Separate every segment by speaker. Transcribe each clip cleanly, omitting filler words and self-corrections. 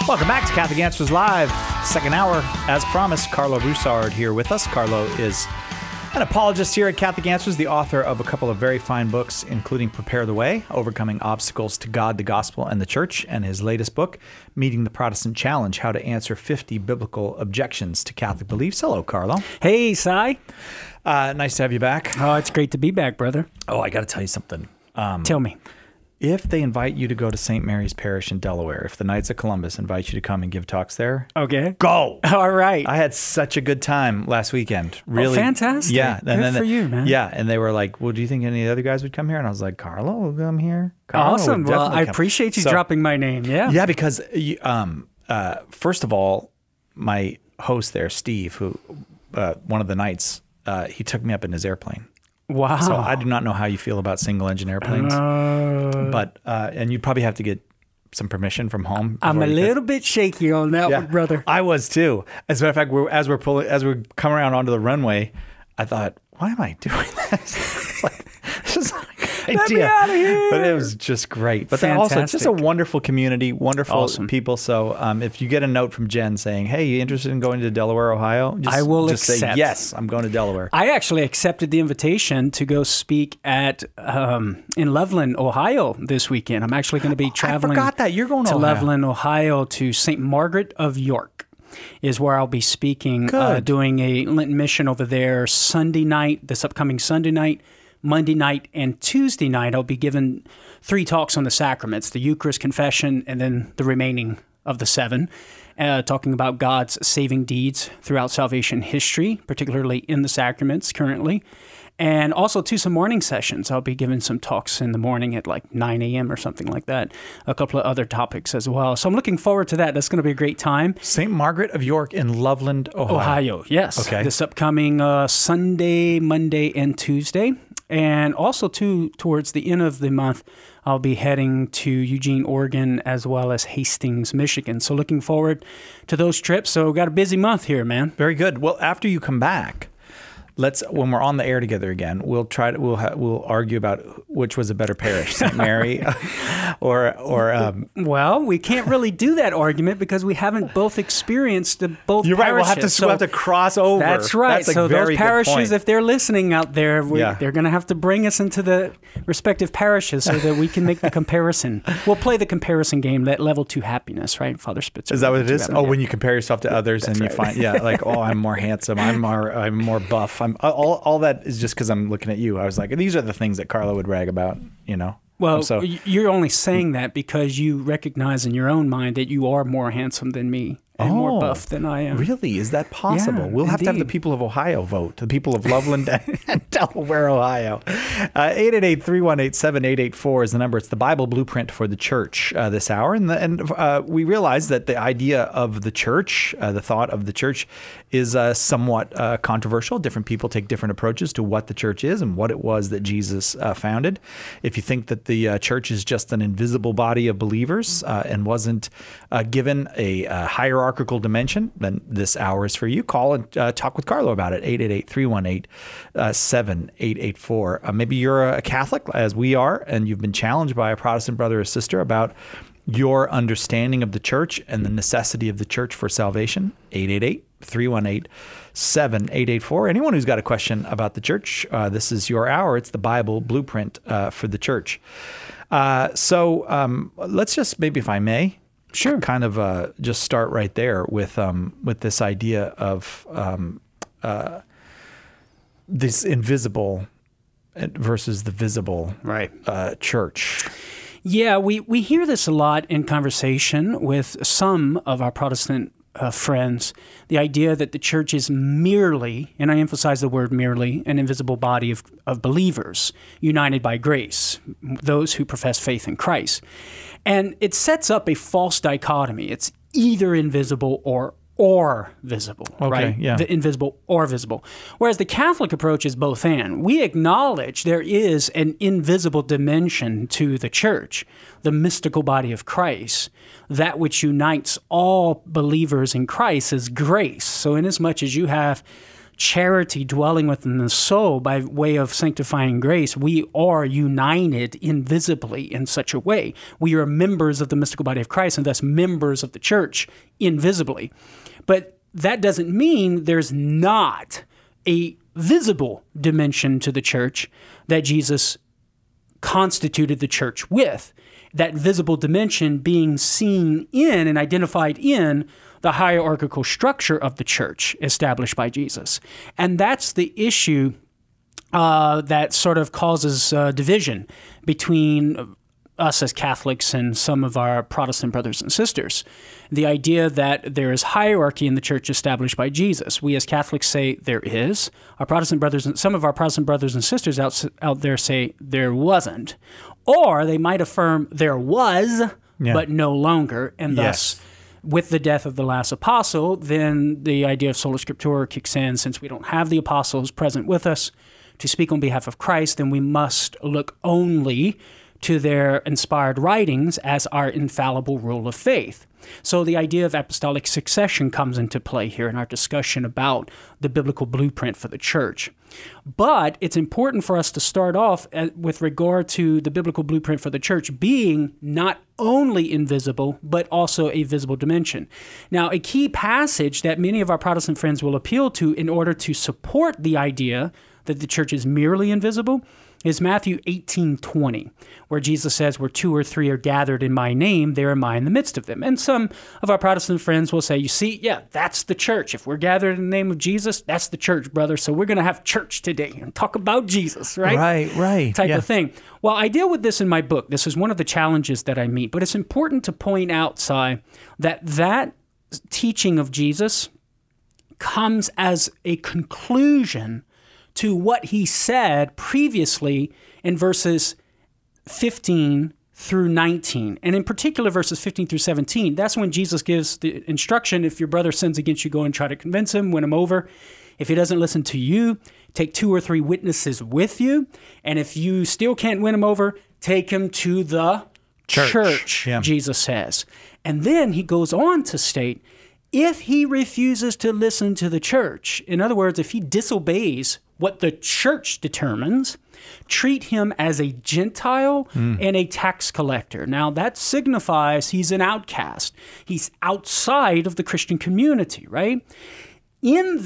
Speaker 1: Welcome back to Catholic Answers Live, second hour. As promised, Carlo Broussard here with us. Carlo is an apologist here at Catholic Answers, the author of a couple of very fine books, including Prepare the Way, Overcoming Obstacles to God, the Gospel, and the Church, and his latest book, Meeting the Protestant Challenge, How to Answer 50 Biblical Objections to Catholic Beliefs. Hello, Carlo.
Speaker 2: Hey, Cy.
Speaker 1: Nice to have you back.
Speaker 2: Oh, it's great to be back, brother.
Speaker 1: Oh, I got to tell you something.
Speaker 2: Tell me.
Speaker 1: If they invite you to go to St. Mary's Parish in Delaware, if the Knights of Columbus invite you to come and give talks there,
Speaker 2: Okay.
Speaker 1: go.
Speaker 2: All right.
Speaker 1: I had such a good time last weekend. Really,
Speaker 2: fantastic.
Speaker 1: Yeah,
Speaker 2: Good for you, man.
Speaker 1: Yeah, and they were like, "Well, do you think any of the other guys would come here?" And I was like, "Carlo will come here." Carlo
Speaker 2: Awesome.
Speaker 1: would
Speaker 2: Well,
Speaker 1: definitely
Speaker 2: I
Speaker 1: come."
Speaker 2: appreciate you
Speaker 1: So-
Speaker 2: dropping my name. Yeah.
Speaker 1: Yeah, because first of all, my host there, Steve, who one of the Knights, he took me up in his airplane.
Speaker 2: Wow.
Speaker 1: So I do not know how you feel about single-engine airplanes, but and you'd probably have to get some permission from home.
Speaker 2: I'm
Speaker 1: before
Speaker 2: a
Speaker 1: you could-
Speaker 2: little bit shaky on that one, brother.
Speaker 1: I was too. As a matter of fact, as we're coming around onto the runway, I thought, why am I doing this? This is not a good
Speaker 2: Let me
Speaker 1: idea.
Speaker 2: out of here.
Speaker 1: But it was just great. But then also, it's just a
Speaker 2: Fantastic.
Speaker 1: wonderful community, wonderful
Speaker 2: Awesome.
Speaker 1: people. So if you get a note from Jen saying, "Hey, you interested in going to Delaware, Ohio?"
Speaker 2: I will
Speaker 1: just say
Speaker 2: accept.
Speaker 1: yes. I'm going to Delaware.
Speaker 2: I actually accepted the invitation to go speak at in Loveland, Ohio this weekend. I'm actually going to be traveling
Speaker 1: I forgot that you're going to
Speaker 2: to
Speaker 1: Ohio.
Speaker 2: Loveland, Ohio to St. Margaret of York is where I'll be speaking,
Speaker 1: Good.
Speaker 2: doing a Lenten mission over there Sunday night, this upcoming Sunday night, Monday night, and Tuesday night. I'll be giving 3 talks on the sacraments, the Eucharist, confession, and then the remaining of the 7, talking about God's saving deeds throughout salvation history, particularly in the sacraments currently. And also some morning sessions. I'll be giving some talks in the morning at like 9 a.m. or something like that. A couple of other topics as well. So I'm looking forward to that. That's going to be a great time.
Speaker 1: St. Margaret of York in Loveland, Ohio.
Speaker 2: Ohio, yes.
Speaker 1: Okay.
Speaker 2: This upcoming Sunday, Monday, and Tuesday. And also, towards the end of the month, I'll be heading to Eugene, Oregon, as well as Hastings, Michigan. So looking forward to those trips. So got a busy month here, man.
Speaker 1: Very good. Well, after you come back, when we're on the air together again, we'll argue about which was a better parish, St. Mary or
Speaker 2: Well, we can't really do that argument because we haven't both experienced both
Speaker 1: You're right.
Speaker 2: parishes.
Speaker 1: We'll have to cross over.
Speaker 2: That's right.
Speaker 1: That's a
Speaker 2: So
Speaker 1: very
Speaker 2: those parishes,
Speaker 1: good point.
Speaker 2: if they're listening out there,
Speaker 1: Yeah.
Speaker 2: they're going to have to bring us into the respective parishes so that we can make the comparison. We'll play the comparison game, that level 2 happiness, right? Father Spitzer.
Speaker 1: Is that what it is?
Speaker 2: Yeah.
Speaker 1: Oh, when you compare yourself to others and you
Speaker 2: right.
Speaker 1: find, like, oh, I'm more handsome. I'm more buff. All that is just because I'm looking at you. I was like, these are the things that Carlo would brag about,
Speaker 2: Well,
Speaker 1: So
Speaker 2: you're only saying that because you recognize in your own mind that you are more handsome than me and more buff than I am.
Speaker 1: Really? Is that possible?
Speaker 2: Yeah,
Speaker 1: We'll have to have the
Speaker 2: indeed.
Speaker 1: people of Ohio vote. The people of Loveland and Delaware, Ohio. 888-318-7884 is the number. It's the Bible blueprint for the church this hour. And we realize that the idea of the church, the thought of the church, is somewhat controversial. Different people take different approaches to what the church is and what it was that Jesus founded. If you think that the church is just an invisible body of believers and wasn't given a hierarchical dimension, then this hour is for you. Call and talk with Carlo about it. 888-318-7884. Maybe you're a Catholic, as we are, and you've been challenged by a Protestant brother or sister about your understanding of the church and the necessity of the church for salvation. 888-318-7884. Anyone who's got a question about the church, this is your hour. It's the Bible blueprint for the church. So let's just, maybe if I may,
Speaker 2: Sure.
Speaker 1: kind of just start right there with this idea of this invisible versus the visible
Speaker 2: Right.
Speaker 1: church.
Speaker 2: Yeah, we hear this a lot in conversation with some of our Protestant friends, the idea that the church is merely, and I emphasize the word merely, an invisible body of believers united by grace, those who profess faith in Christ. And it sets up a false dichotomy. It's either invisible or visible, right?
Speaker 1: Yeah.
Speaker 2: The invisible or visible. Whereas the Catholic approach is both and. We acknowledge there is an invisible dimension to the church, the mystical body of Christ. That which unites all believers in Christ is grace. So inasmuch as you have charity dwelling within the soul by way of sanctifying grace, we are united invisibly in such a way. We are members of the mystical body of Christ and thus members of the church invisibly. But that doesn't mean there's not a visible dimension to the church that Jesus constituted the church with. That visible dimension being seen in and identified in the hierarchical structure of the church established by Jesus. And that's the issue that sort of causes division between us as Catholics and some of our Protestant brothers and sisters. The idea that there is hierarchy in the church established by Jesus. We as Catholics say there is. Our Protestant brothers and some of our Protestant brothers and sisters out there say there wasn't. Or they might affirm there was, but no longer. And thus, with the death of the last apostle, then the idea of sola scriptura kicks in. Since we don't have the apostles present with us to speak on behalf of Christ, then we must look only to their inspired writings as our infallible rule of faith. So the idea of apostolic succession comes into play here in our discussion about the biblical blueprint for the church. But it's important for us to start off with regard to the biblical blueprint for the church being not only invisible, but also a visible dimension. Now, a key passage that many of our Protestant friends will appeal to in order to support the idea that the church is merely invisible is Matthew 18:20, where Jesus says, where 2 or 3 are gathered in my name, there am I in the midst of them. And some of our Protestant friends will say, you see, that's the church. If we're gathered in the name of Jesus, that's the church, brother. So we're going to have church today and talk about Jesus, right?
Speaker 1: Right.
Speaker 2: Type of thing. Well, I deal with this in my book. This is one of the challenges that I meet. But it's important to point out, Si, that teaching of Jesus comes as a conclusion to what he said previously in verses 15 through 19. And in particular, verses 15 through 17, that's when Jesus gives the instruction, if your brother sins against you, go and try to convince him, win him over. If he doesn't listen to you, take 2 or 3 witnesses with you. And if you still can't win him over, take him to the church, Jesus says. And then he goes on to state, if he refuses to listen to the church, in other words, if he disobeys what the church determines, treat him as a Gentile and a tax collector. Now, that signifies he's an outcast. He's outside of the Christian community, right? In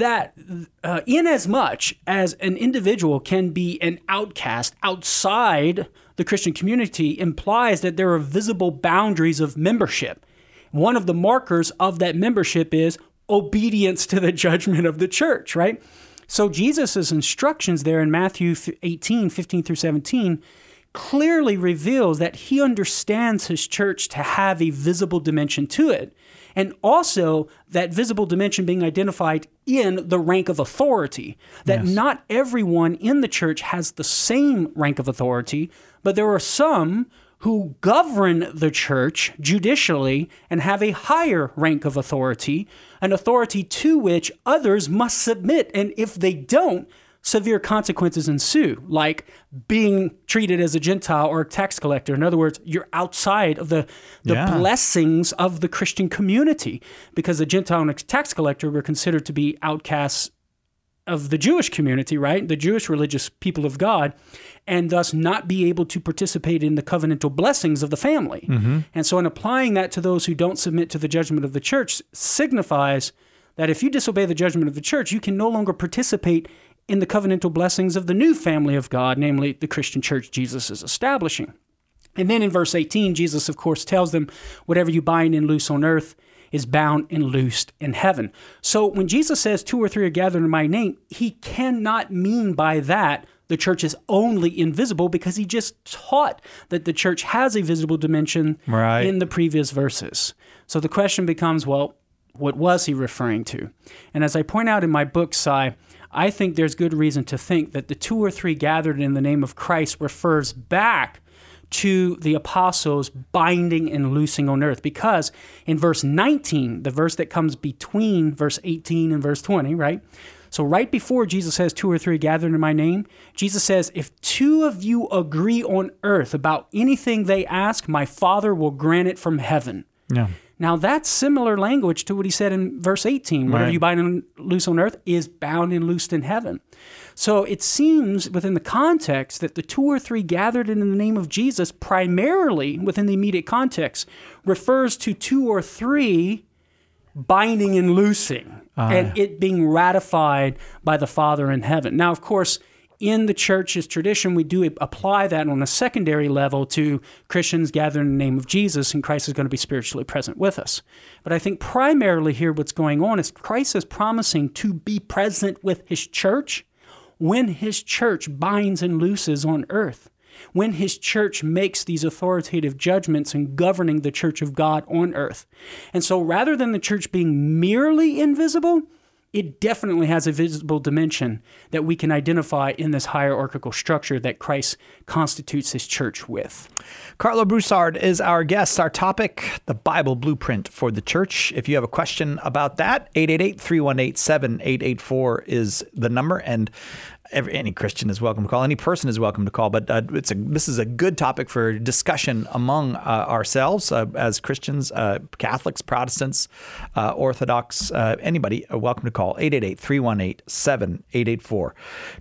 Speaker 2: as much as an individual can be an outcast outside the Christian community implies that there are visible boundaries of membership. One of the markers of that membership is obedience to the judgment of the church, right? So Jesus' instructions there in Matthew 18, 15 through 17, clearly reveals that he understands his church to have a visible dimension to it. And also that visible dimension being identified in the rank of authority, that not everyone in the church has the same rank of authority, but there are some who govern the church judicially and have a higher rank of authority, an authority to which others must submit. And if they don't, severe consequences ensue, like being treated as a Gentile or a tax collector. In other words, you're outside of the blessings of the Christian community, because a Gentile and a tax collector were considered to be outcasts of the Jewish community, right? The Jewish religious people of God, and thus not be able to participate in the covenantal blessings of the family. And so in applying that to those who don't submit to the judgment of the church signifies that if you disobey the judgment of the church, you can no longer participate in the covenantal blessings of the new family of God, namely the Christian church Jesus is establishing. And then in verse 18, Jesus, of course, tells them, whatever you bind and loose on earth is bound and loosed in heaven. So when Jesus says 2 or 3 are gathered in my name, he cannot mean by that the church is only invisible, because he just taught that the church has a visible dimension in the previous verses. So the question becomes, well, what was he referring to? And as I point out in my book, Si, I think there's good reason to think that the 2 or 3 gathered in the name of Christ refers back to the apostles binding and loosing on earth. Because in verse 19, the verse that comes between verse 18 and verse 20, right? So right before Jesus says 2 or 3 gathered in my name, Jesus says, if 2 of you agree on earth about anything they ask, my Father will grant it from heaven. Now, that's similar language to what he said in verse 18. Whatever you bind and loose on earth is bound and loosed in heaven. So it seems within the context that the 2 or 3 gathered in the name of Jesus, primarily within the immediate context, refers to 2 or 3 binding and loosing, and it being ratified by the Father in heaven. Now, of course, in the church's tradition, we do apply that on a secondary level to Christians gathered in the name of Jesus, and Christ is going to be spiritually present with us. But I think primarily here what's going on is Christ is promising to be present with his church when his church binds and looses on earth, when his church makes these authoritative judgments in governing the church of God on earth. And so rather than the church being merely invisible, it definitely has a visible dimension that we can identify in this hierarchical structure that Christ constitutes his church with.
Speaker 1: Karlo Broussard is our guest. Our topic, the Bible blueprint for the church. If you have a question about that, 888-318-7884 is the number, and any Christian is welcome to call. Any person is welcome to call. But this is a good topic for discussion among ourselves as Christians, Catholics, Protestants, Orthodox, anybody welcome to call. 888-318-7884.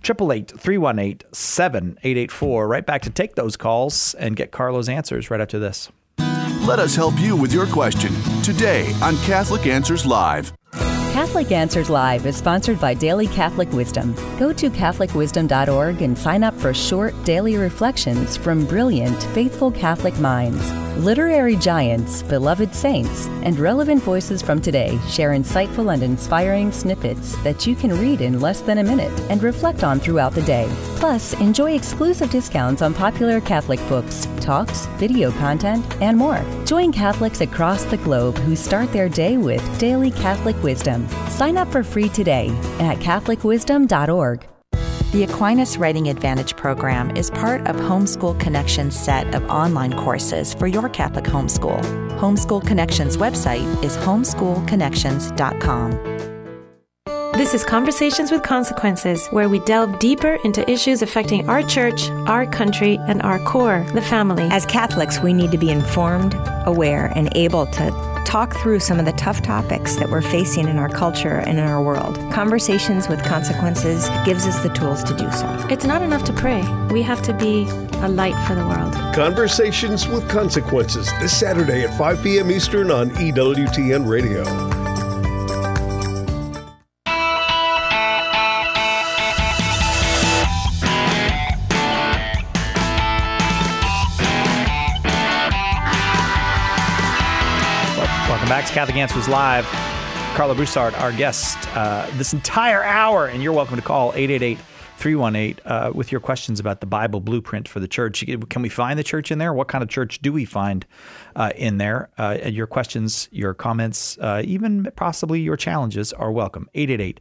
Speaker 1: 888-318-7884. Right back to take those calls and get Karlo's answers right after this.
Speaker 3: Let us help you with your question today on Catholic Answers Live.
Speaker 4: Catholic Answers Live is sponsored by Daily Catholic Wisdom. Go to CatholicWisdom.org and sign up for short daily reflections from brilliant, faithful Catholic minds. Literary giants, beloved saints, and relevant voices from today share insightful and inspiring snippets that you can read in less than a minute and reflect on throughout the day. Plus, enjoy exclusive discounts on popular Catholic books, talks, video content, and more. Join Catholics across the globe who start their day with Daily Catholic Wisdom. Sign up for free today at CatholicWisdom.org.
Speaker 5: The Aquinas Writing Advantage program is part of Homeschool Connections' set of online courses for your Catholic homeschool. Homeschool Connections' website is homeschoolconnections.com.
Speaker 6: This is Conversations with Consequences, where we delve deeper into issues affecting our church, our country, and our core, the family.
Speaker 7: As Catholics, we need to be informed, aware, and able to talk through some of the tough topics that we're facing in our culture and in our world. Conversations with Consequences gives us the tools to do so.
Speaker 6: It's not enough to pray. We have to be a light for the world.
Speaker 8: Conversations with Consequences, this Saturday at 5 p.m. Eastern on EWTN Radio.
Speaker 1: Back to Catholic Answers Live. Karlo Broussard, our guest this entire hour, and you're welcome to call 888-318 with your questions about the Bible blueprint for the church. Can we find the church in there? What kind of church do we find in there? Your questions, your comments, even possibly your challenges are welcome.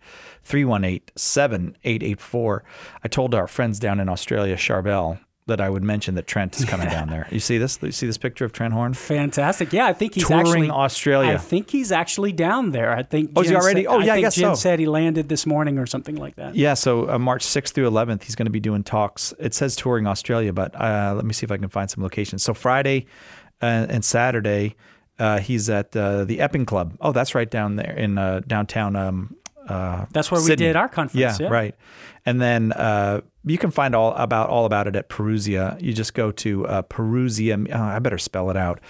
Speaker 1: 888-318-7884. I told our friends down in Australia, Charbel, that I would mention that Trent is coming down there. You see this? You see this picture of Trent Horn?
Speaker 2: Fantastic. Yeah, I think he's
Speaker 1: touring Australia.
Speaker 2: I think he's actually down there. I think.
Speaker 1: Oh, is he already? I guess
Speaker 2: Jen
Speaker 1: so.
Speaker 2: said he landed this morning or something like that.
Speaker 1: Yeah, so March 6th through 11th, he's going to be doing talks. It says touring Australia, but let me see if I can find some locations. So Friday and Saturday, he's at the Epping Club. Oh, that's right down there in downtown.
Speaker 2: That's where
Speaker 1: Sydney.
Speaker 2: We did our conference.
Speaker 1: Yeah, right. And then you can find all about it at Parousia. You just go to Parousia. I better spell it out.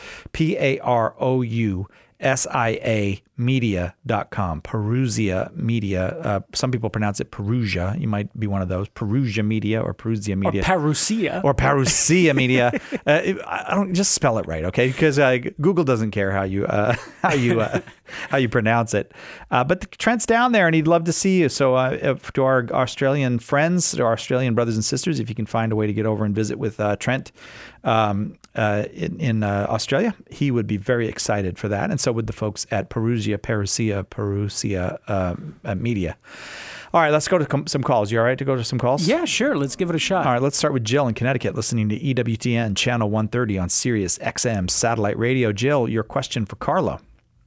Speaker 1: PAROUSIA media.com. Parousia Media. Some people pronounce it Perusia. You might be one of those. Perusia Media or Parousia Media.
Speaker 2: Or Parousia.
Speaker 1: Or Parousia Media. I don't just spell it right, okay? Because Google doesn't care how you pronounce it. But Trent's down there, and he'd love to see you. So to our Australian friends, to our Australian brothers and sisters, if you can find a way to get over and visit with Trent in Australia, he would be very excited for that, and so would the folks at Parousia Media. All right, let's go to some calls. You all right to go to some calls?
Speaker 2: Yeah, sure. Let's give it a shot.
Speaker 1: All right, let's start with Jill in Connecticut, listening to EWTN Channel 130 on Sirius XM Satellite Radio. Jill, your question for Karlo.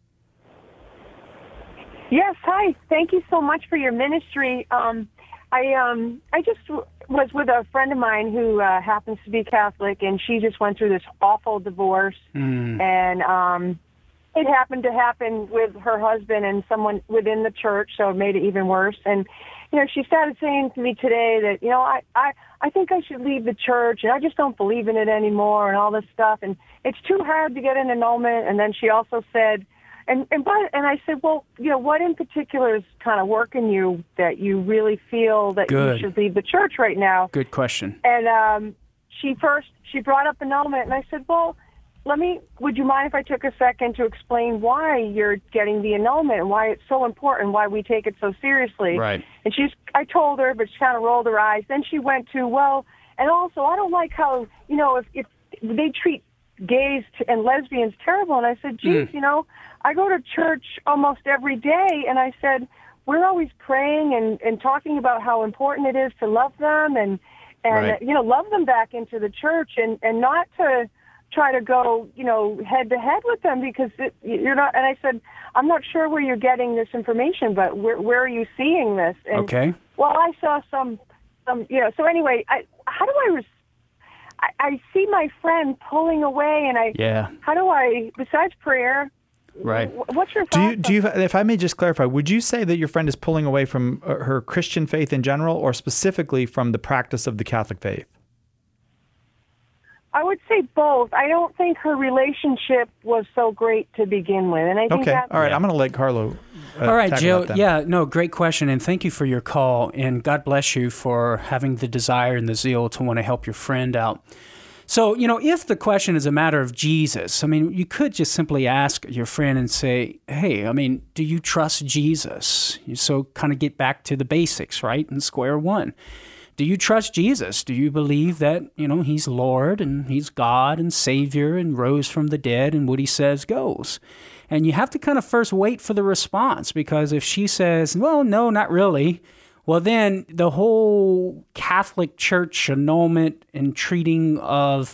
Speaker 9: Yes, hi. Thank you so much for your ministry. I just was with a friend of mine who happens to be Catholic, and she just went through this awful divorce. And it happened to happen with her husband and someone within the church, so it made it even worse. And, she started saying to me today that, I think I should leave the church, and I just don't believe in it anymore and all this stuff. And it's too hard to get an annulment. And then she also said, and I said, well, what in particular is kind of working you that you really feel that you should leave the church right now?
Speaker 2: Good question.
Speaker 9: And she brought up annulment, and I said, well, would you mind if I took a second to explain why you're getting the annulment and why it's so important, why we take it so seriously?
Speaker 2: Right.
Speaker 9: And I told her, but she kind of rolled her eyes. Then she went to, well, and also I don't like how, if they treat gays and lesbians terrible. And I said, geez, I go to church almost every day, and I said, we're always praying and talking about how important it is to love them and
Speaker 2: right.
Speaker 9: Love them back into the church and not to try to go, head to head with them because you're not. And I said, I'm not sure where you're getting this information, but where are you seeing this? And,
Speaker 2: okay.
Speaker 9: Well, I saw some. So anyway, I see my friend pulling away, and how do I, besides prayer?
Speaker 2: Right.
Speaker 9: What's your thought?
Speaker 1: Do you, if I may just clarify, would you say that your friend is pulling away from her Christian faith in general, or specifically from the practice of the Catholic faith?
Speaker 9: I would say both. I don't think her relationship was so great to begin with, and I think
Speaker 1: all right. I'm going to let Carlo.
Speaker 2: All right, Jill. Yeah, no, great question, and thank you for your call, and God bless you for having the desire and the zeal to want to help your friend out. So, if the question is a matter of Jesus, you could just simply ask your friend and say, hey, do you trust Jesus? So kind of get back to the basics, right? And square one. Do you trust Jesus? Do you believe that, he's Lord and he's God and Savior and rose from the dead and what he says goes? And you have to kind of first wait for the response, because if she says, well, no, not really, well, then the whole Catholic Church annulment and treating of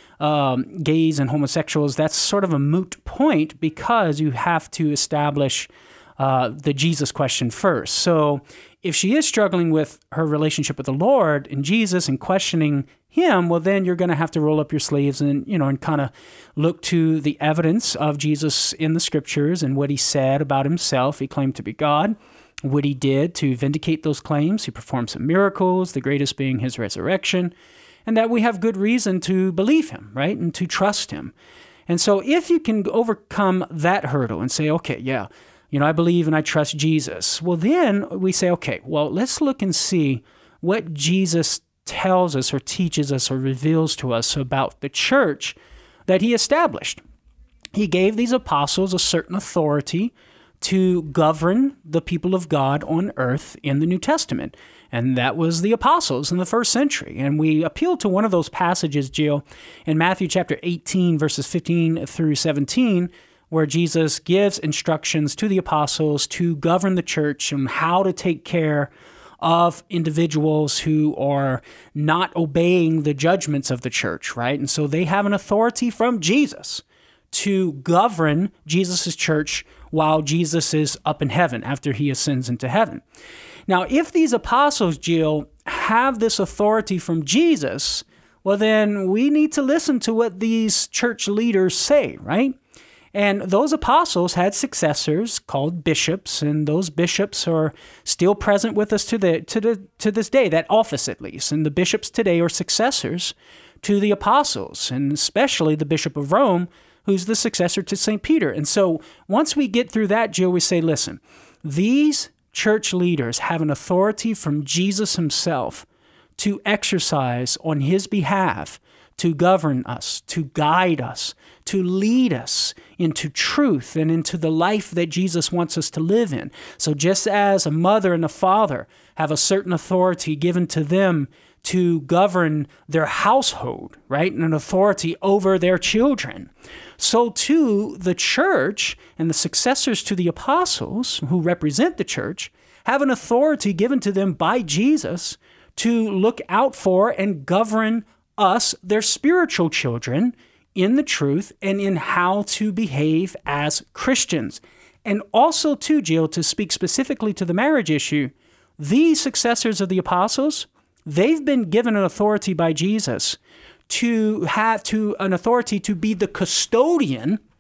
Speaker 2: gays and homosexuals, that's sort of a moot point, because you have to establish the Jesus question first. So if she is struggling with her relationship with the Lord and Jesus and questioning him, well, then you're going to have to roll up your sleeves and, and kind of look to the evidence of Jesus in the scriptures and what he said about himself. He claimed to be God. What he did to vindicate those claims. He performed some miracles, the greatest being his resurrection, and that we have good reason to believe him, right, and to trust him. And so if you can overcome that hurdle and say, okay, yeah, I believe and I trust Jesus, well, then we say, okay, well, let's look and see what Jesus tells us or teaches us or reveals to us about the church that he established. He gave these apostles a certain authority to govern the people of God on earth in the New Testament. And that was the apostles in the first century. And we appeal to one of those passages, Jill, in Matthew chapter 18, verses 15 through 17, where Jesus gives instructions to the apostles to govern the church and how to take care of individuals who are not obeying the judgments of the church, right? And so they have an authority from Jesus to govern Jesus' church while Jesus is up in heaven after he ascends into heaven. Now, if these apostles, Jill, have this authority from Jesus, well, then we need to listen to what these church leaders say, right? And those apostles had successors called bishops, and those bishops are still present with us to this day, that office at least. And the bishops today are successors to the apostles, and especially the Bishop of Rome, who's the successor to St. Peter. And so once we get through that, Jill, we say, listen, these church leaders have an authority from Jesus himself to exercise on his behalf, to govern us, to guide us, to lead us into truth and into the life that Jesus wants us to live in. So just as a mother and a father have a certain authority given to them to govern their household, right, and an authority over their children, so too the church and the successors to the apostles who represent the church have an authority given to them by Jesus to look out for and govern us, their spiritual children, in the truth and in how to behave as Christians. And also, too, Jill, to speak specifically to the marriage issue, these successors of the apostles, they've been given an authority by Jesus to have an authority to be the custodian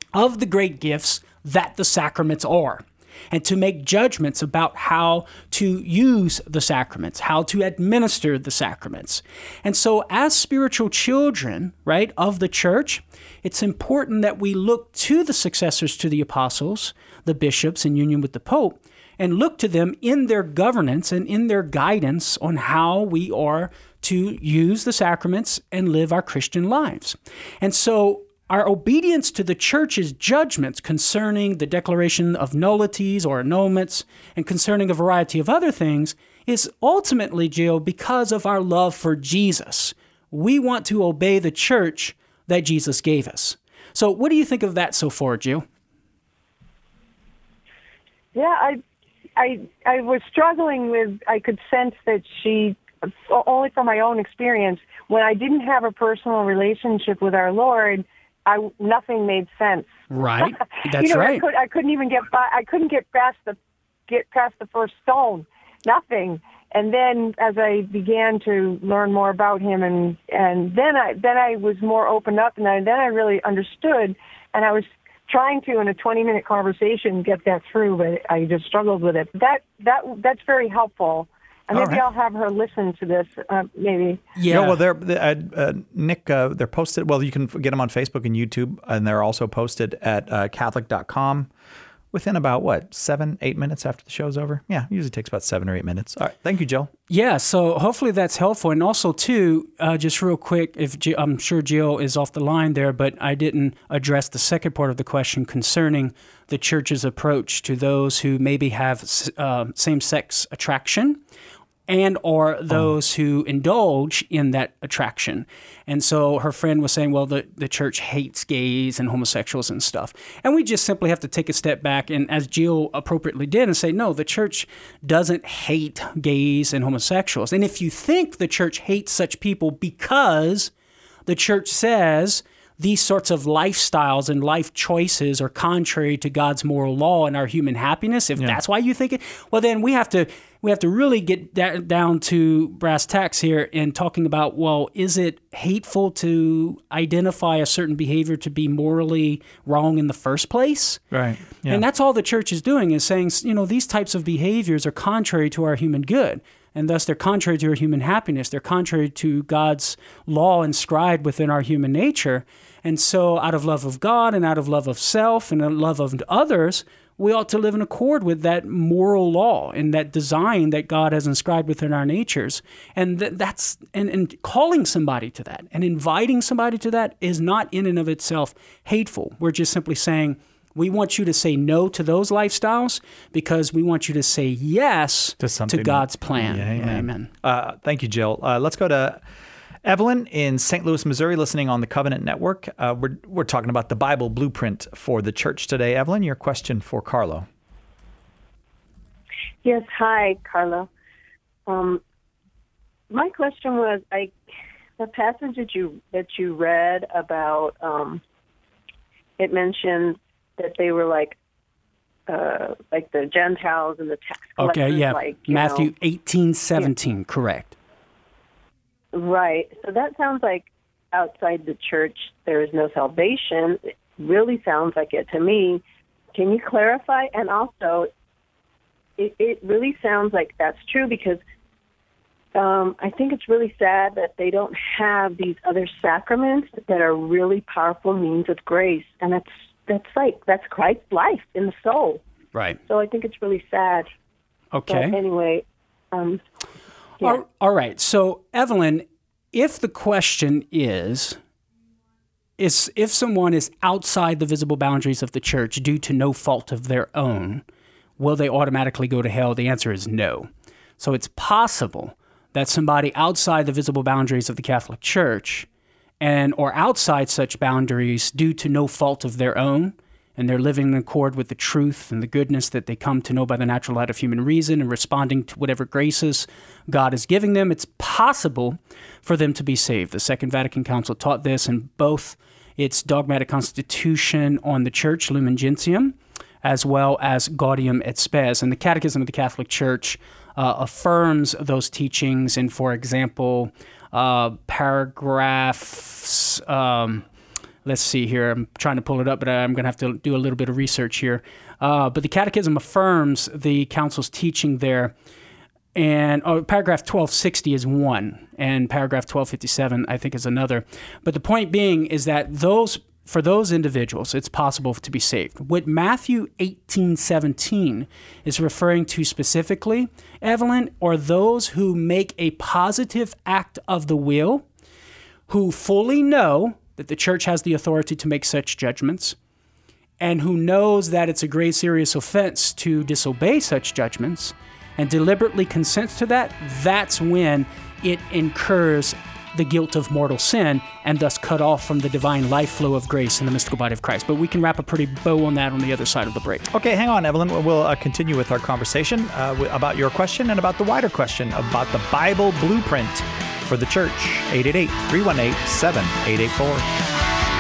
Speaker 2: of the great gifts that the sacraments are, and to make judgments about how to use the sacraments, how to administer the sacraments. And so as spiritual children, right, of the church, it's important that we look to the successors to the apostles, the bishops in union with the Pope, and look to them in their governance and in their guidance on how we are to use the sacraments and live our Christian lives. And so our obedience to the church's judgments concerning the declaration of nullities or annulments and concerning a variety of other things is ultimately, Jill, because of our love for Jesus. We want to obey the church that Jesus gave us. So what do you think of that so far, Jill?
Speaker 9: Yeah, I was struggling with, I could sense that she, only from my own experience, when I didn't have a personal relationship with our Lord, nothing made sense.
Speaker 2: Right. That's right.
Speaker 9: I couldn't even get by. I couldn't get past the first stone. Nothing. And then as I began to learn more about him, and then I was more opened up, and then I really understood. And I was trying to, in a 20-minute conversation, get that through, but I just struggled with it. That's very helpful. And maybe I'll have her listen to this, maybe.
Speaker 1: Yeah. No, well, Nick, they're posted. Well, you can get them on Facebook and YouTube, and they're also posted at Catholic.com within about, 7-8 minutes after the show's over? Yeah, it usually takes about 7 or 8 minutes. All right. Thank you, Jill.
Speaker 2: Yeah, so hopefully that's helpful. And also, too, just real quick, I'm sure Jill is off the line there, but I didn't address the second part of the question concerning the church's approach to those who maybe have same-sex attraction and or those who indulge in that attraction. And so her friend was saying, well, the church hates gays and homosexuals and stuff. And we just simply have to take a step back, and as Jill appropriately did, and say, no, the church doesn't hate gays and homosexuals. And if you think the church hates such people because the church says these sorts of lifestyles and life choices are contrary to God's moral law and our human happiness, if that's why you think it, well, then we have to really get down to brass tacks here in talking about, well, is it hateful to identify a certain behavior to be morally wrong in the first place?
Speaker 1: Right. Yeah.
Speaker 2: And that's all the church is doing, is saying, these types of behaviors are contrary to our human good. And thus they're contrary to our human happiness. They're contrary to God's law inscribed within our human nature. And so out of love of God and out of love of self and out of love of others, we ought to live in accord with that moral law and that design that God has inscribed within our natures. And that's calling somebody to that and inviting somebody to that is not in and of itself hateful. We're just simply saying, we want you to say no to those lifestyles because we want you to say yes to God's plan.
Speaker 1: Yeah,
Speaker 2: amen.
Speaker 1: Thank you, Jill. Let's go to Evelyn in St. Louis, Missouri, listening on the Covenant Network. We're talking about the Bible blueprint for the church today. Evelyn, your question for Carlo.
Speaker 10: Yes, hi, Carlo. My question was, the passage that you read about, it mentioned that they were like the Gentiles and the tax collectors.
Speaker 2: Okay, yeah, Matthew 18:17,
Speaker 10: yeah.
Speaker 2: Correct.
Speaker 10: Right. So that sounds like outside the church there is no salvation. It really sounds like it to me. Can you clarify? And also, it really sounds like that's true because I think it's really sad that they don't have these other sacraments that are really powerful means of grace. And that's Christ's life in the soul.
Speaker 2: Right.
Speaker 10: So I think it's really sad.
Speaker 2: Okay.
Speaker 10: But anyway,
Speaker 2: yeah. All right. So, Evelyn, if the question is if someone is outside the visible boundaries of the church due to no fault of their own, will they automatically go to hell? The answer is no. So it's possible that somebody outside the visible boundaries of the Catholic Church or outside such boundaries due to no fault of their own, and they're living in accord with the truth and the goodness that they come to know by the natural light of human reason and responding to whatever graces God is giving them, it's possible for them to be saved. The Second Vatican Council taught this in both its dogmatic constitution on the Church, Lumen Gentium, as well as Gaudium et Spes. And the Catechism of the Catholic Church affirms those teachings in, for example, paragraphs... Let's see here. I'm trying to pull it up, but I'm going to have to do a little bit of research here. But the Catechism affirms the Council's teaching there. And paragraph 1260 is one, and paragraph 1257, I think, is another. But the point being is that for those individuals, it's possible to be saved. What Matthew 18:17 is referring to specifically, Evelyn, are those who make a positive act of the will, who fully know that the church has the authority to make such judgments, and who knows that it's a grave serious offense to disobey such judgments, and deliberately consents to that. That's when it incurs the guilt of mortal sin and thus cut off from the divine life flow of grace in the mystical body of Christ. But we can wrap a pretty bow on that on the other side of the break.
Speaker 1: Okay, hang on, Evelyn. We'll continue with our conversation about your question and about the wider question about the Bible blueprint for the church. 888-318-7884.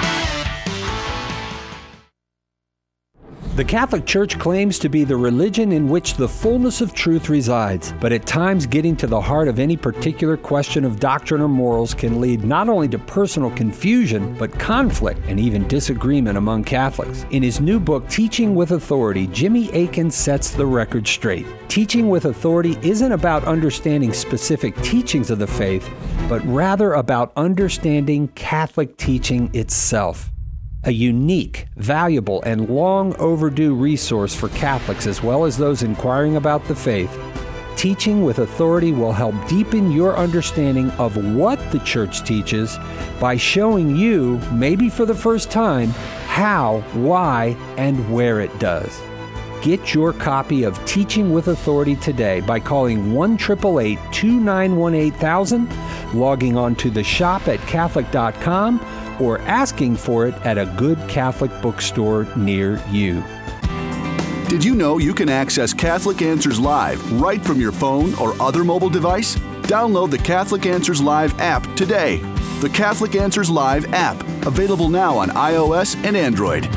Speaker 11: The Catholic Church claims to be the religion in which the fullness of truth resides, but at times getting to the heart of any particular question of doctrine or morals can lead not only to personal confusion, but conflict and even disagreement among Catholics. In his new book, Teaching with Authority, Jimmy Akin sets the record straight. Teaching with Authority isn't about understanding specific teachings of the faith, but rather about understanding Catholic teaching itself. A unique, valuable, and long overdue resource for Catholics as well as those inquiring about the faith, Teaching with Authority will help deepen your understanding of what the Church teaches by showing you, maybe for the first time, how, why, and where it does. Get your copy of Teaching with Authority today by calling 1-888-291-8000, logging on to the shop at Catholic.com, or asking for it at a good Catholic bookstore near you.
Speaker 3: Did you know you can access Catholic Answers Live right from your phone or other mobile device? Download the Catholic Answers Live app today. The Catholic Answers Live app, available now on iOS and Android.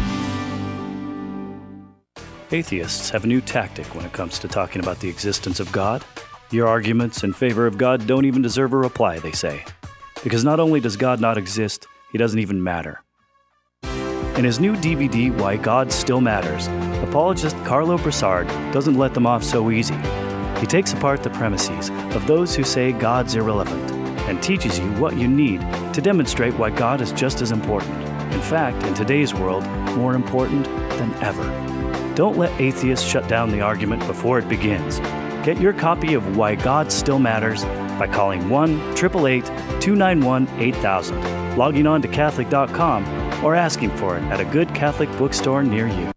Speaker 12: Atheists have a new tactic when it comes to talking about the existence of God. Your arguments in favor of God don't even deserve a reply, they say. Because not only does God not exist, He doesn't even matter. In his new DVD, Why God Still Matters, apologist Carlo Broussard doesn't let them off so easy. He takes apart the premises of those who say God's irrelevant and teaches you what you need to demonstrate why God is just as important. In fact, in today's world, more important than ever. Don't let atheists shut down the argument before it begins. Get your copy of Why God Still Matters by calling 1-888-291-8000. Logging on to Catholic.com, or asking for it at a good Catholic bookstore near you.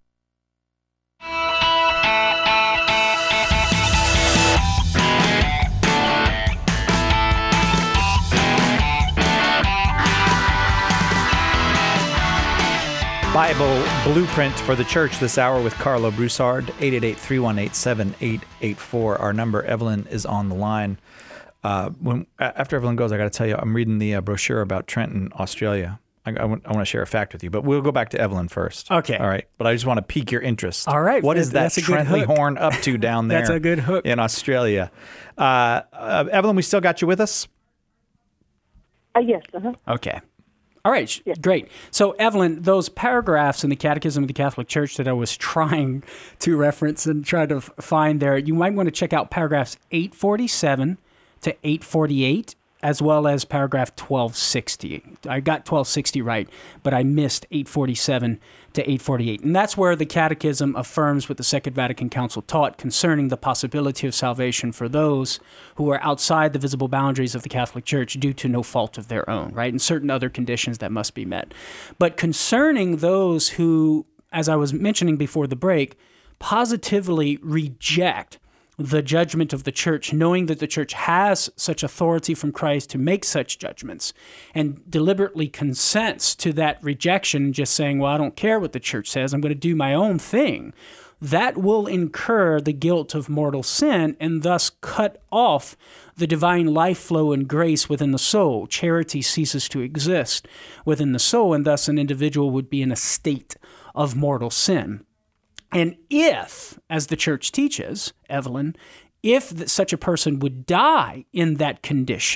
Speaker 1: Bible Blueprint for the Church this hour with Carlo Broussard, 888-318-7884. Our number. Evelyn is on the line. After Evelyn goes, I got to tell you, I'm reading the brochure about Trenton, Australia. I want to share a fact with you, but we'll go back to Evelyn first.
Speaker 2: Okay.
Speaker 1: All right. But I just want to pique your interest.
Speaker 2: All right.
Speaker 1: What is that Trentley Horn up to down there?
Speaker 2: That's a good hook.
Speaker 1: In Australia. Evelyn, we still got you with us?
Speaker 10: Yes.
Speaker 2: Okay. All right,
Speaker 10: yeah.
Speaker 2: Great. So, Evelyn, those paragraphs in the Catechism of the Catholic Church that I was trying to reference and try to find there, you might want to check out paragraphs 847 to 848, as well as paragraph 1260. I got 1260 right, but I missed 847 to 848. And that's where the Catechism affirms what the Second Vatican Council taught concerning the possibility of salvation for those who are outside the visible boundaries of the Catholic Church due to no fault of their own, right? And certain other conditions that must be met. But concerning those who, as I was mentioning before the break, positively reject the judgment of the church, knowing that the church has such authority from Christ to make such judgments, and deliberately consents to that rejection, just saying, well, I don't care what the church says, I'm going to do my own thing, that will incur the guilt of mortal sin and thus cut off the divine life flow and grace within the soul. Charity ceases to exist within the soul, and thus an individual would be in a state of mortal sin. And if, as the church teaches, Evelyn, if such a person would die in that condition,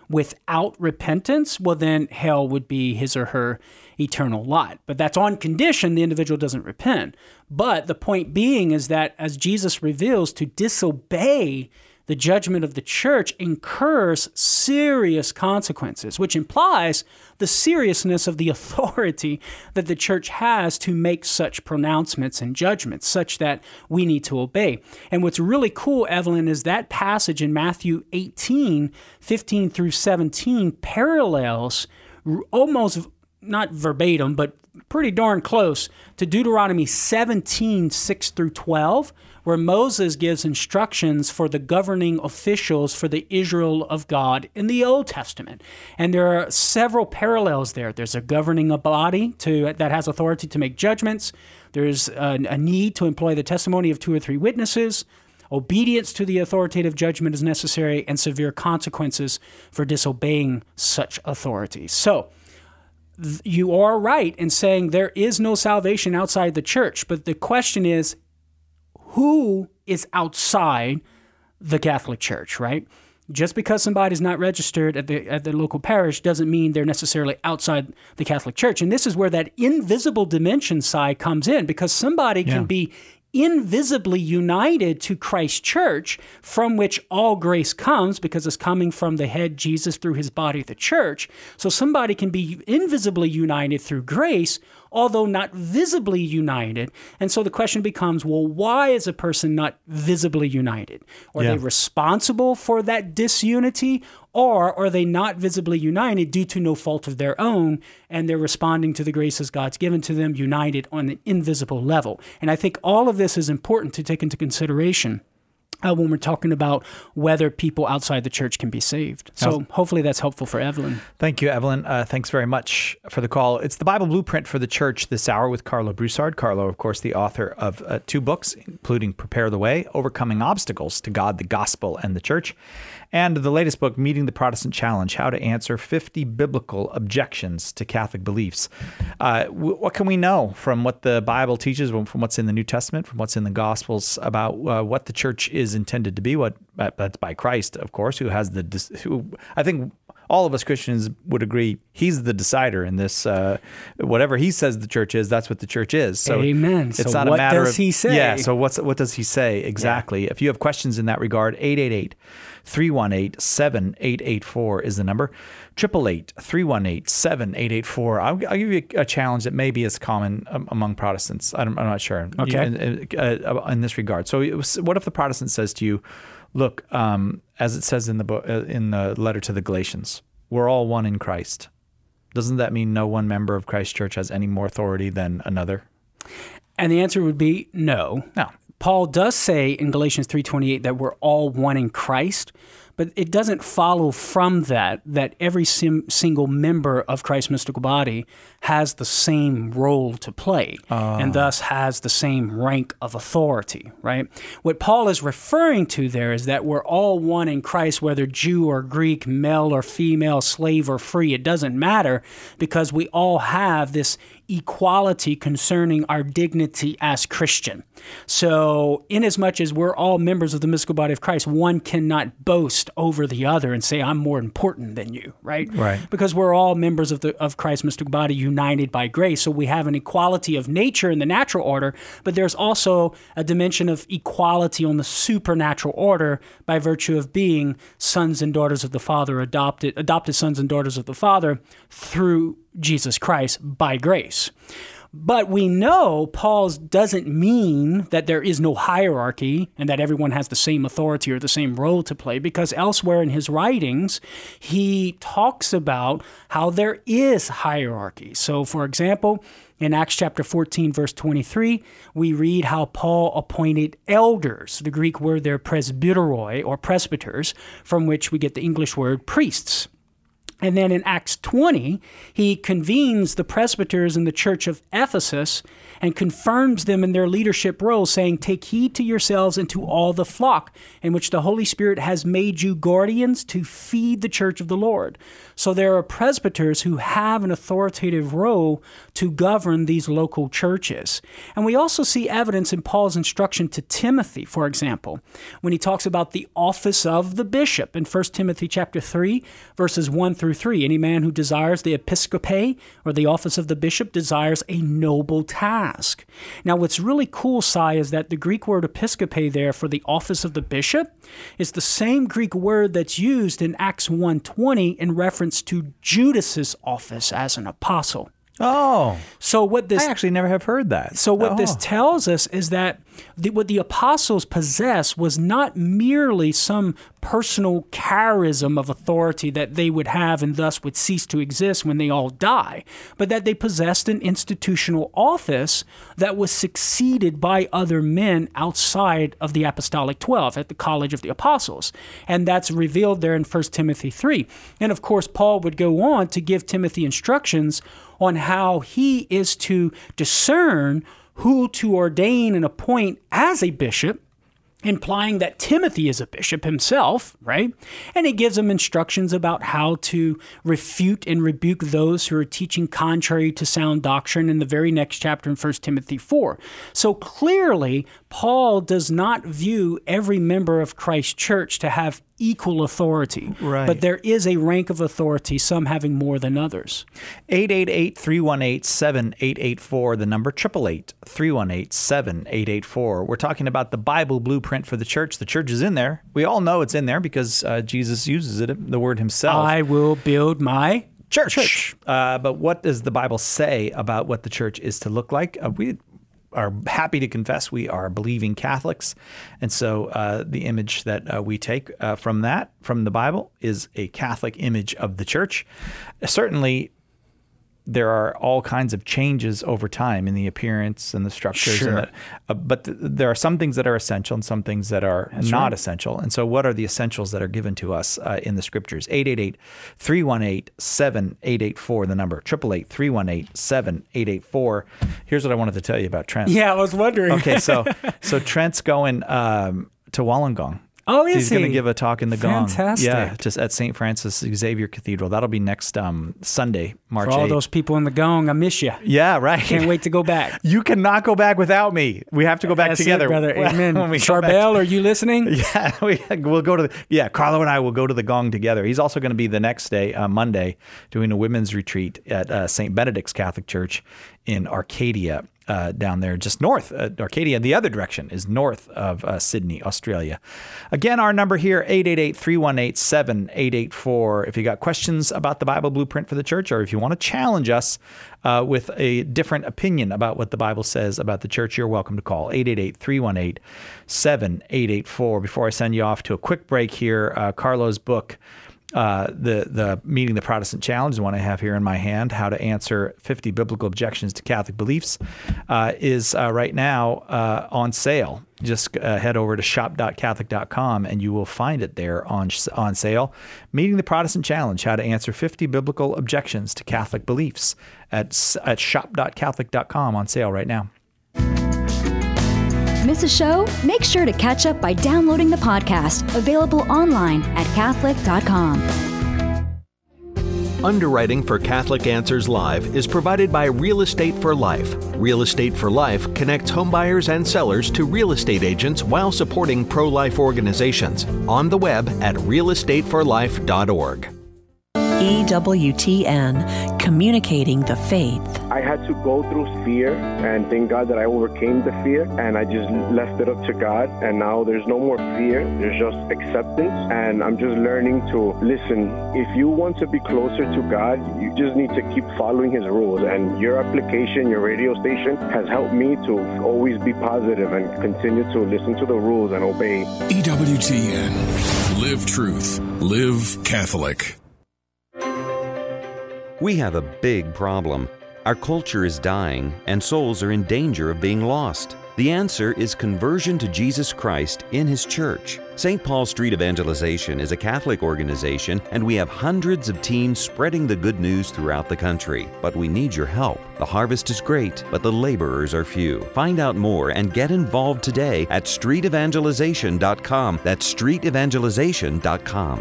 Speaker 2: without repentance, well, then hell would be his or her eternal lot. But that's on condition the individual doesn't repent. But the point being is that, as Jesus reveals, to disobey the judgment of the church incurs serious consequences, which implies the seriousness of the authority that the church has to make such pronouncements and judgments, such that we need to obey. And what's really cool, Evelyn, is that passage in Matthew 18, 15 through 17 parallels almost, not verbatim, but pretty darn close to Deuteronomy 17, 6 through 12, where Moses gives instructions for the governing officials for the Israel of God in the Old Testament. And there are several parallels there. There's a governing body that has authority to make judgments. There's a need to employ the testimony of 2 or 3 witnesses. Obedience to the authoritative judgment is necessary, and severe consequences for disobeying such authority. So, you are right in saying there is no salvation outside the church, but the question is, who is outside the Catholic Church, right? Just because somebody's not registered at the local parish doesn't mean they're necessarily outside the Catholic Church. And this is where that invisible dimension side comes in, because somebody can be invisibly united to Christ's church, from which all grace comes, because it's coming from the head Jesus through his body, the church. So somebody can be invisibly united through grace, although not visibly united. And so the question becomes, well, why is a person not visibly united? Are they responsible for that disunity, or are they not visibly united due to no fault of their own, and they're responding to the graces God's given to them, united on an invisible level? And I think all of this is important to take into consideration when we're talking about whether people outside the church can be saved. So hopefully that's helpful for Evelyn.
Speaker 1: Thank you, Evelyn. Thanks very much for the call. It's the Bible Blueprint for the Church this hour with Karlo Broussard. Karlo, of course, the author of 2 books, including Prepare the Way, Overcoming Obstacles to God, the Gospel, and the Church, and the latest book, Meeting the Protestant Challenge, How to Answer 50 Biblical Objections to Catholic Beliefs. What can we know from what the Bible teaches, from what's in the New Testament, from what's in the Gospels, about what the church is intended to be? That's by Christ, of course, who I think all of us Christians would agree he's the decider in this. Whatever he says the church is, that's what the church is. So
Speaker 2: amen.
Speaker 1: It's
Speaker 2: so
Speaker 1: not
Speaker 2: what
Speaker 1: a matter
Speaker 2: does he say?
Speaker 1: Yeah. So what does he say exactly? Yeah. If you have questions in that regard, 888-318-7884 is the number. 888-318-7884. I'll give you a challenge that maybe is common among Protestants. I'm not sure.
Speaker 2: Okay.
Speaker 1: In this regard. So what if the Protestant says to you, look, as it says in the book, in the letter to the Galatians, we're all one in Christ. Doesn't that mean no one member of Christ's church has any more authority than another?
Speaker 2: And the answer would be no.
Speaker 1: No.
Speaker 2: Paul does say in Galatians 3:28 that we're all one in Christ, but it doesn't follow from that every single member of Christ's mystical body has the same role to play and thus has the same rank of authority, right? What Paul is referring to there is that we're all one in Christ, whether Jew or Greek, male or female, slave or free. It doesn't matter, because we all have this equality concerning our dignity as Christian. So inasmuch as we're all members of the mystical body of Christ, one cannot boast over the other and say, I'm more important than you, right?
Speaker 1: Right.
Speaker 2: Because we're all members of Christ's mystical body, united by grace. So we have an equality of nature in the natural order, but there's also a dimension of equality on the supernatural order by virtue of being sons and daughters of the Father, adopted sons and daughters of the Father through Jesus Christ by grace. But we know Paul doesn't mean that there is no hierarchy and that everyone has the same authority or the same role to play, because elsewhere in his writings, he talks about how there is hierarchy. So, for example, in Acts chapter 14, verse 23, we read how Paul appointed elders. The Greek word there, presbyteroi, or presbyters, from which we get the English word priests. And then in Acts 20, he convenes the presbyters in the church of Ephesus and confirms them in their leadership roles, saying, "Take heed to yourselves and to all the flock in which the Holy Spirit has made you guardians to feed the church of the Lord." So there are presbyters who have an authoritative role to govern these local churches. And we also see evidence in Paul's instruction to Timothy, for example, when he talks about the office of the bishop in 1 Timothy chapter 3, verses 1 through 3. Any man who desires the episcopae, or the office of the bishop, desires a noble task. Now, what's really cool, Sai, is that the Greek word episcopae there for the office of the bishop is the same Greek word that's used in Acts 1:20 in reference to Judas's office as an apostle.
Speaker 1: Oh,
Speaker 2: so what this?
Speaker 1: I actually never have heard that.
Speaker 2: So what this tells us is that what the apostles possessed was not merely some personal charism of authority that they would have and thus would cease to exist when they all die, but that they possessed an institutional office that was succeeded by other men outside of the Apostolic 12 at the College of the Apostles. And that's revealed there in 1 Timothy 3. And of course, Paul would go on to give Timothy instructions on how he is to discern who to ordain and appoint as a bishop, implying that Timothy is a bishop himself, right? And he gives him instructions about how to refute and rebuke those who are teaching contrary to sound doctrine in the very next chapter in 1 Timothy 4. So clearly, Paul does not view every member of Christ's church to have equal authority,
Speaker 1: right?
Speaker 2: But there is a rank of authority, some having more than others.
Speaker 1: 888-318-7884, the number 888-318-7884. We're talking about the Bible blueprint for the church. The church is in there. We all know it's in there because Jesus uses it, the word himself.
Speaker 2: I will build my
Speaker 1: church. But what does the Bible say about what the church is to look like? We are happy to confess we are believing Catholics. And so the image that we take from the Bible, is a Catholic image of the church. Certainly, there are all kinds of changes over time in the appearance and the structures.
Speaker 2: Sure.
Speaker 1: But there are some things that are essential and some things that are not essential. And so what are the essentials that are given to us in the scriptures? 888-318-7884, the number. 888-318-7884. Here's what I wanted to tell you about Trent.
Speaker 2: Yeah, I was wondering.
Speaker 1: Okay, so Trent's going to Wollongong.
Speaker 2: Oh, is
Speaker 1: He's going to give a talk in the Gong.
Speaker 2: Fantastic.
Speaker 1: Yeah, just at St. Francis Xavier Cathedral. That'll be next Sunday, March 8th.
Speaker 2: For all those people in the Gong, I miss you.
Speaker 1: Yeah, right.
Speaker 2: Can't wait to go back.
Speaker 1: You cannot go back without me. We have to go back
Speaker 2: That's
Speaker 1: together.
Speaker 2: It, brother. Amen.
Speaker 1: Charbel,
Speaker 2: are you listening?
Speaker 1: Yeah, we'll go to Carlo and I will go to the Gong together. He's also going to be the next day, Monday, doing a women's retreat at St. Benedict's Catholic Church in Arcadia. Down there, just north. Arcadia, the other direction, is north of Sydney, Australia. Again, our number here, 888-318-7884. If you got questions about the Bible blueprint for the church, or if you want to challenge us with a different opinion about what the Bible says about the church, you're welcome to call 888-318-7884. Before I send you off to a quick break here, Carlo's book, the Meeting the Protestant Challenge, the one I have here in my hand, How to Answer 50 Biblical Objections to Catholic Beliefs, is right now on sale. Just head over to shop.catholic.com and you will find it there on sale. Meeting the Protestant Challenge, How to Answer 50 Biblical Objections to Catholic Beliefs at shop.catholic.com, on sale right now.
Speaker 13: Miss a show? Make sure to catch up by downloading the podcast, available online at Catholic.com.
Speaker 14: Underwriting for Catholic Answers Live is provided by Real Estate for Life. Real Estate for Life connects homebuyers and sellers to real estate agents while supporting pro-life organizations. On the web at realestateforlife.org.
Speaker 5: EWTN, communicating the faith.
Speaker 15: I had to go through fear, and thank God that I overcame the fear, and I just left it up to God, and now there's no more fear, there's just acceptance, and I'm just learning to listen. If you want to be closer to God, you just need to keep following His rules, and your application, your radio station, has helped me to always be positive and continue to listen to the rules and obey.
Speaker 16: EWTN. Live truth. Live Catholic.
Speaker 17: We have a big problem. Our culture is dying, and souls are in danger of being lost. The answer is conversion to Jesus Christ in His church. St. Paul Street Evangelization is a Catholic organization, and we have hundreds of teams spreading the good news throughout the country. But we need your help. The harvest is great, but the laborers are few. Find out more and get involved today at streetevangelization.com. That's streetevangelization.com.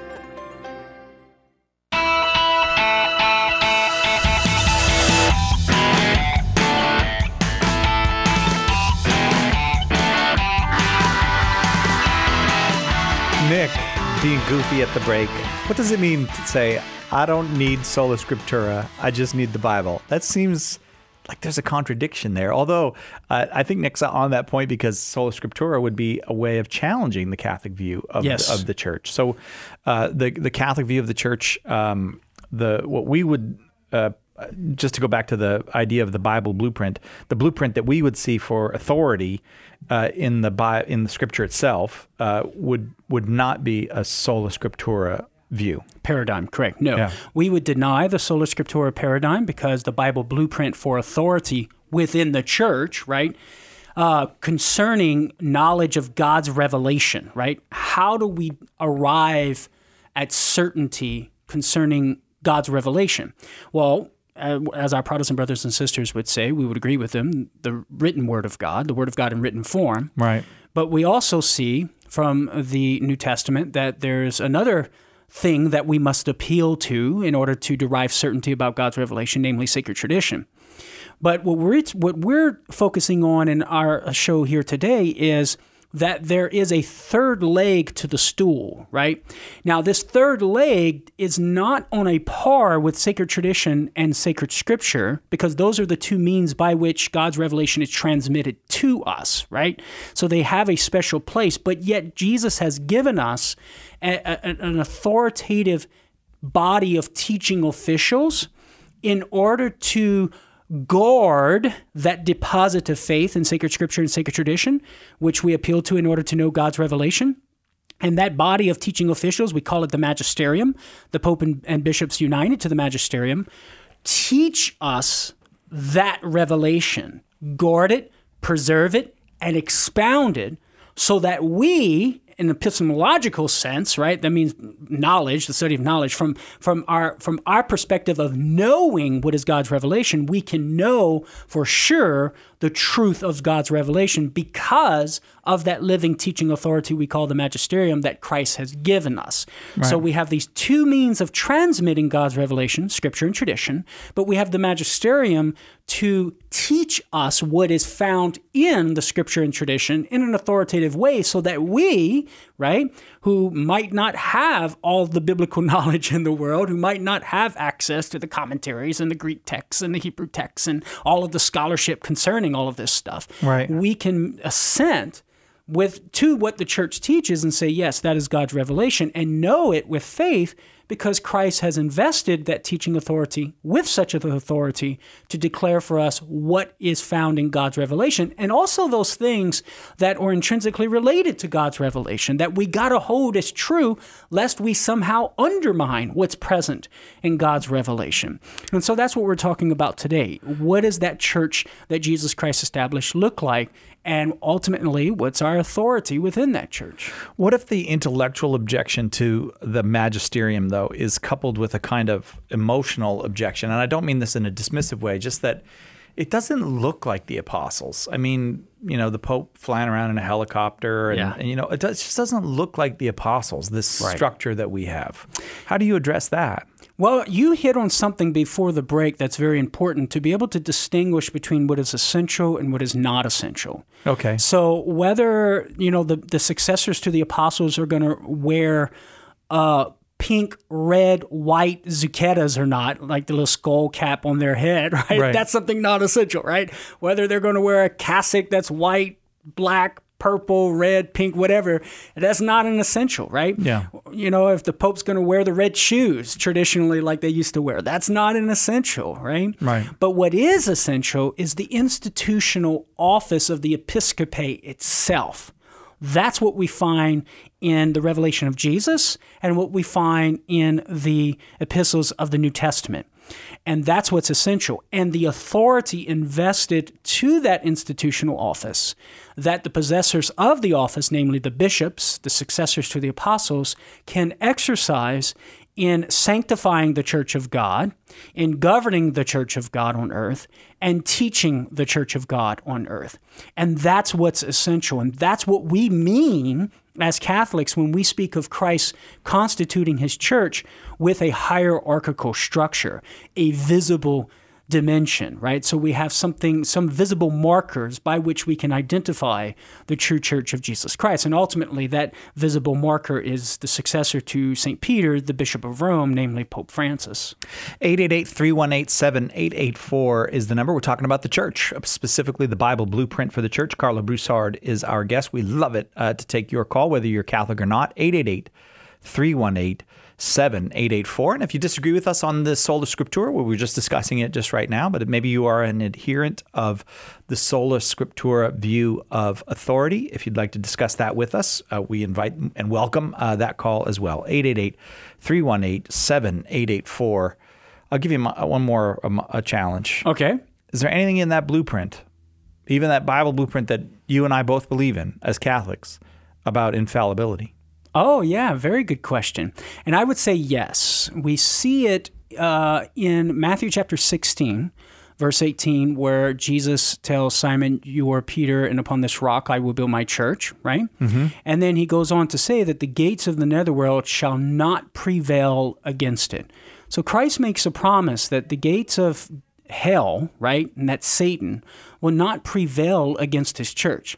Speaker 1: Nick, being goofy at the break, what does it mean to say, I don't need sola scriptura, I just need the Bible? That seems like there's a contradiction there. Although I think Nick's on that point because sola scriptura would be a way of challenging the Catholic view of the church. So the Catholic view of the church, what we would just to go back to the idea of the Bible blueprint, the blueprint that we would see for authority in the Scripture itself would not be a sola scriptura view.
Speaker 2: Paradigm, correct. No, we would deny the sola scriptura paradigm because the Bible blueprint for authority within the church, right, concerning knowledge of God's revelation, right? How do we arrive at certainty concerning God's revelation? Well, as our Protestant brothers and sisters would say, we would agree with them, the written word of God, the word of God in written form.
Speaker 1: Right.
Speaker 2: But we also see from the New Testament that there's another thing that we must appeal to in order to derive certainty about God's revelation, namely sacred tradition. But what we're focusing on in our show here today is that there is a third leg to the stool, right? Now, this third leg is not on a par with sacred tradition and sacred scripture because those are the two means by which God's revelation is transmitted to us, right? So they have a special place, but yet Jesus has given us an authoritative body of teaching officials in order to guard that deposit of faith in sacred scripture and sacred tradition, which we appeal to in order to know God's revelation. And that body of teaching officials, we call it the magisterium, the Pope and bishops united to the magisterium, teach us that revelation, guard it, preserve it, and expound it so that we, in an epistemological sense, right? That means knowledge, the study of knowledge. From our perspective of knowing what is God's revelation, we can know for sure the truth of God's revelation because of that living teaching authority we call the magisterium that Christ has given us. Right. So we have these two means of transmitting God's revelation, scripture and tradition, but we have the magisterium to teach us what is found in the scripture and tradition in an authoritative way so that we, right, who might not have all the biblical knowledge in the world, who might not have access to the commentaries and the Greek texts and the Hebrew texts and all of the scholarship concerning all of this stuff,
Speaker 1: right,
Speaker 2: we can assent to what the church teaches and say, yes, that is God's revelation, and know it with faith because Christ has invested that teaching authority with such an authority to declare for us what is found in God's revelation, and also those things that are intrinsically related to God's revelation that we got to hold as true, lest we somehow undermine what's present in God's revelation. And so that's what we're talking about today. What does that church that Jesus Christ established look like? And ultimately, what's our authority within that church?
Speaker 1: What if the intellectual objection to the magisterium, though, is coupled with a kind of emotional objection? And I don't mean this in a dismissive way, just that it doesn't look like the apostles. I mean, you know, the Pope flying around in a helicopter, and you know, it just doesn't look like the apostles, this structure that we have. How do you address that?
Speaker 2: Well, you hit on something before the break that's very important to be able to distinguish between what is essential and what is not essential.
Speaker 1: Okay.
Speaker 2: So whether, you know, the successors to the apostles are going to wear pink, red, white zucchettas or not, like the little skull cap on their head, right? That's something not essential, right? Whether they're going to wear a cassock that's white, black, purple, red, pink, whatever, that's not an essential, right?
Speaker 1: Yeah.
Speaker 2: You know, if the Pope's going to wear the red shoes traditionally like they used to wear, that's not an essential, right?
Speaker 1: Right.
Speaker 2: But what is essential is the institutional office of the episcopate itself. That's what we find in the revelation of Jesus and what we find in the epistles of the New Testament. And that's what's essential. And the authority invested to that institutional office, that the possessors of the office, namely the bishops, the successors to the apostles, can exercise in sanctifying the church of God, in governing the church of God on earth, and teaching the church of God on earth. And that's what's essential. And that's what we mean as Catholics when we speak of Christ constituting his church with a hierarchical structure, a visible dimension, right? So we have some visible markers by which we can identify the true church of Jesus Christ. And ultimately, that visible marker is the successor to St. Peter, the Bishop of Rome, namely Pope Francis.
Speaker 1: 888-318-7884 is the number. We're talking about the church, specifically the Bible blueprint for the church. Carla Broussard is our guest. We love it to take your call, whether you're Catholic or not. 888-318-7884. And if you disagree with us on the Sola Scriptura, we were just discussing it just right now, but maybe you are an adherent of the Sola Scriptura view of authority. If you'd like to discuss that with us, we invite and welcome that call as well. 888-318-7884. I'll give you one more challenge.
Speaker 2: Okay.
Speaker 1: Is there anything in that blueprint, even that Bible blueprint that you and I both believe in as Catholics, about infallibility?
Speaker 2: Oh, yeah, very good question. And I would say yes. We see it in Matthew chapter 16, verse 18, where Jesus tells Simon, "You are Peter, and upon this rock I will build my church," right? Mm-hmm. And then he goes on to say that the gates of the netherworld shall not prevail against it. So Christ makes a promise that the gates of hell, right, and that Satan, will not prevail against his church.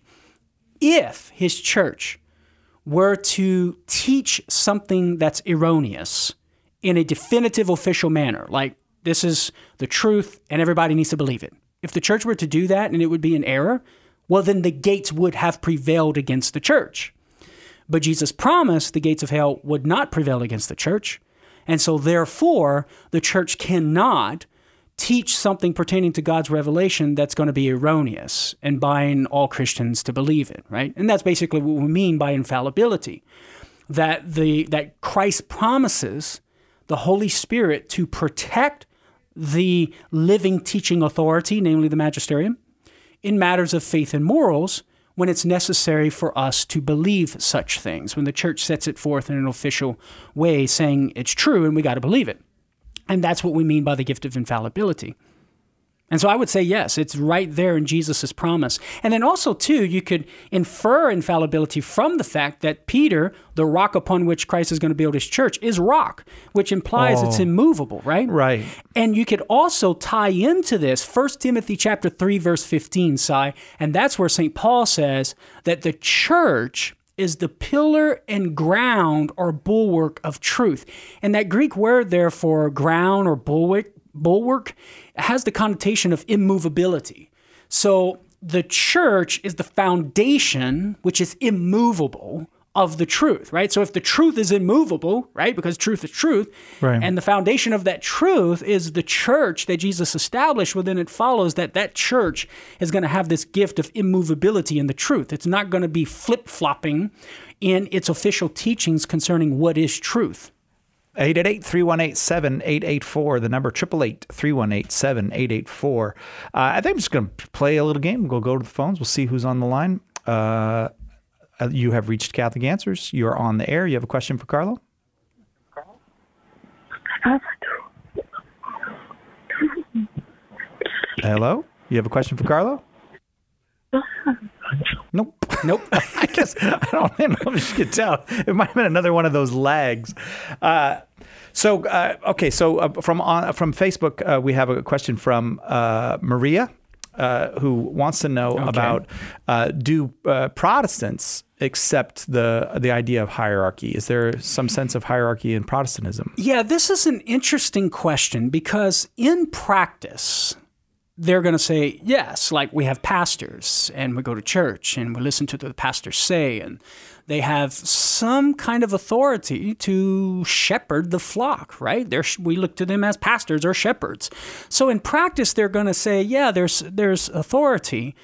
Speaker 2: If his church were to teach something that's erroneous in a definitive official manner, like this is the truth and everybody needs to believe it. If the church were to do that and it would be an error, well, then the gates would have prevailed against the church. But Jesus promised the gates of hell would not prevail against the church. And so therefore, the church cannot teach something pertaining to God's revelation that's going to be erroneous and bind all Christians to believe it, right? And that's basically what we mean by infallibility, that Christ promises the Holy Spirit to protect the living teaching authority, namely the magisterium, in matters of faith and morals when it's necessary for us to believe such things, when the church sets it forth in an official way saying it's true and we got to believe it. And that's what we mean by the gift of infallibility. And so I would say, yes, it's right there in Jesus' promise. And then also, too, you could infer infallibility from the fact that Peter, the rock upon which Christ is going to build his church, is rock, which implies it's immovable, right?
Speaker 1: Right.
Speaker 2: And you could also tie into this 1 Timothy chapter 3, verse 15, Si, and that's where St. Paul says that the church is the pillar and ground or bulwark of truth. And that Greek word there for ground or bulwark has the connotation of immovability. So the church is the foundation, which is immovable, of the truth, right? So if the truth is immovable, right, because truth is truth, right, and the foundation of that truth is the church that Jesus established, well, then it follows that that church is going to have this gift of immovability in the truth. It's not going to be flip-flopping in its official teachings concerning what is truth.
Speaker 1: 888-318-7884, the number 888-318-7884. I think I'm just going to play a little game. We'll go to the phones. We'll see who's on the line. You have reached Catholic Answers. You are on the air. You have a question for Carlo? Hello? You have a question for Carlo? Nope. I guess I don't know if you could tell. It might have been another one of those lags. So from Facebook, we have a question from Maria, who wants to know about do Protestants accept the idea of hierarchy? Is there some sense of hierarchy in Protestantism?
Speaker 2: Yeah, this is an interesting question because in practice, they're going to say, yes, like we have pastors and we go to church and we listen to the pastors say, and they have some kind of authority to shepherd the flock, right? We look to them as pastors or shepherds. So in practice, they're going to say, yeah, there's authority,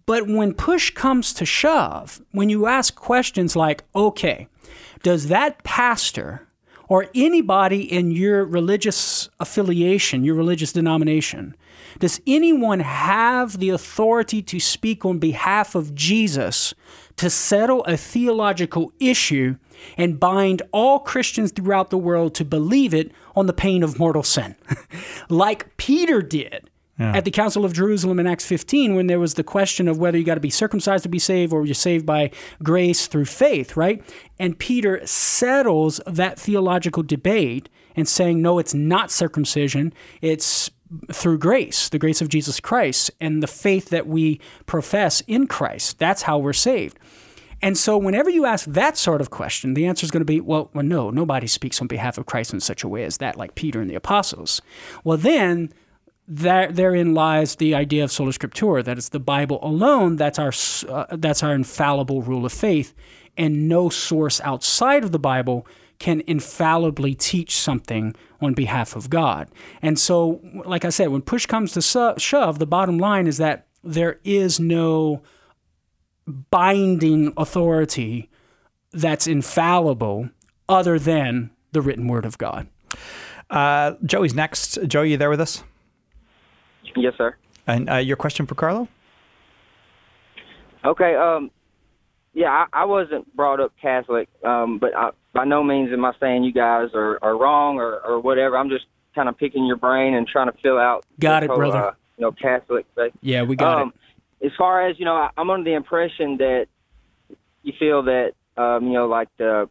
Speaker 2: But when push comes to shove, when you ask questions like, okay, does that pastor or anybody in your religious affiliation, your religious denomination, does anyone have the authority to speak on behalf of Jesus to settle a theological issue and bind all Christians throughout the world to believe it on the pain of mortal sin? Like Peter did at the Council of Jerusalem in Acts 15, when there was the question of whether you got to be circumcised to be saved or you're saved by grace through faith, right? And Peter settles that theological debate and saying, no, it's not circumcision. It's through grace, the grace of Jesus Christ and the faith that we profess in Christ. That's how we're saved. And so whenever you ask that sort of question, the answer is going to be, well, no, nobody speaks on behalf of Christ in such a way as that, like Peter and the apostles. Well, then therein lies the idea of sola scriptura, that it's the Bible alone that's our infallible rule of faith, and no source outside of the Bible can infallibly teach something on behalf of God. And so, like I said, when push comes to shove, the bottom line is that there is no binding authority that's infallible other than the written word of God.
Speaker 1: Joey's next. Joey, you there with us?
Speaker 18: Yes, sir.
Speaker 1: And your question for Carlo?
Speaker 18: Okay. I wasn't brought up Catholic, but by no means am I saying you guys are wrong or whatever. I'm just kind of picking your brain and trying to fill out.
Speaker 2: Got it, brother.
Speaker 18: Catholic. But,
Speaker 2: yeah, we got it.
Speaker 18: As far as, I'm under the impression that you feel that, like the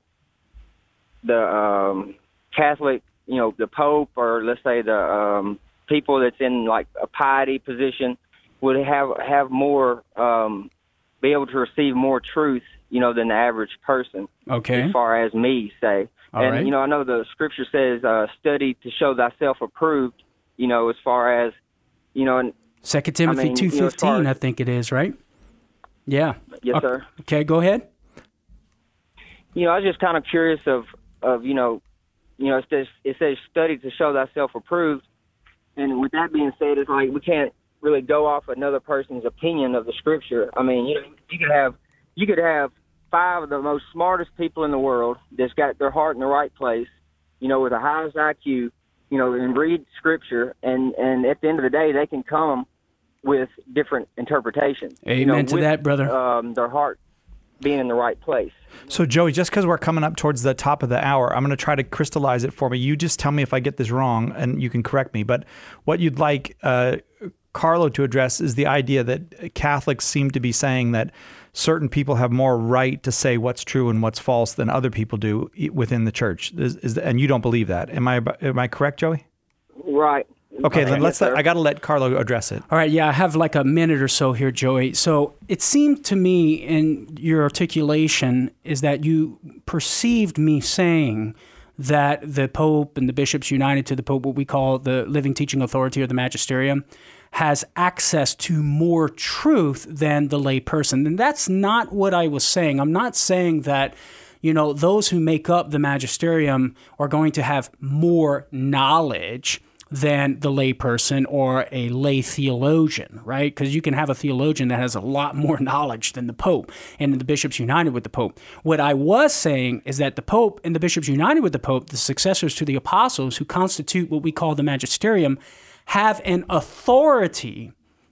Speaker 18: Catholic, the Pope, or let's say the people that's in like a piety position would have more, be able to receive more truth, than the average person.
Speaker 2: Okay.
Speaker 18: As far as me, say.
Speaker 2: All
Speaker 18: and,
Speaker 2: right.
Speaker 18: I know the scripture says, study to show thyself approved, as far as, and
Speaker 2: 2 Timothy 2:15, I think it is, right? Yeah.
Speaker 18: Yes, sir.
Speaker 2: Okay, go ahead.
Speaker 18: I was just kind of curious of it says study to show thyself approved. And with that being said, it's like we can't really go off another person's opinion of the scripture. I mean, you could have 5 of the most smartest people in the world that's got their heart in the right place, with the highest IQ, and read scripture, and at the end of the day, they can come with different interpretations.
Speaker 2: Amen to that, brother.
Speaker 18: Their heart being in the right place.
Speaker 1: So, Joey, just because we're coming up towards the top of the hour, I'm going to try to crystallize it for me. You just tell me if I get this wrong, and you can correct me. But what you'd like Carlo to address is the idea that Catholics seem to be saying that certain people have more right to say what's true and what's false than other people do within the church. And you don't believe that. Am I correct, Joey?
Speaker 18: Right.
Speaker 1: Okay, then I got to let Carlo address it.
Speaker 2: All right, yeah, I have like a minute or so here, Joey. So it seemed to me in your articulation is that you perceived me saying that the Pope and the bishops united to the Pope, what we call the living teaching authority or the magisterium, has access to more truth than the lay person. And that's not what I was saying. I'm not saying that, those who make up the magisterium are going to have more knowledge than the lay person or a lay theologian, right? Because you can have a theologian that has a lot more knowledge than the Pope, and the bishops united with the Pope. What I was saying is that the Pope and the bishops united with the Pope, the successors to the apostles who constitute what we call the magisterium, have an authority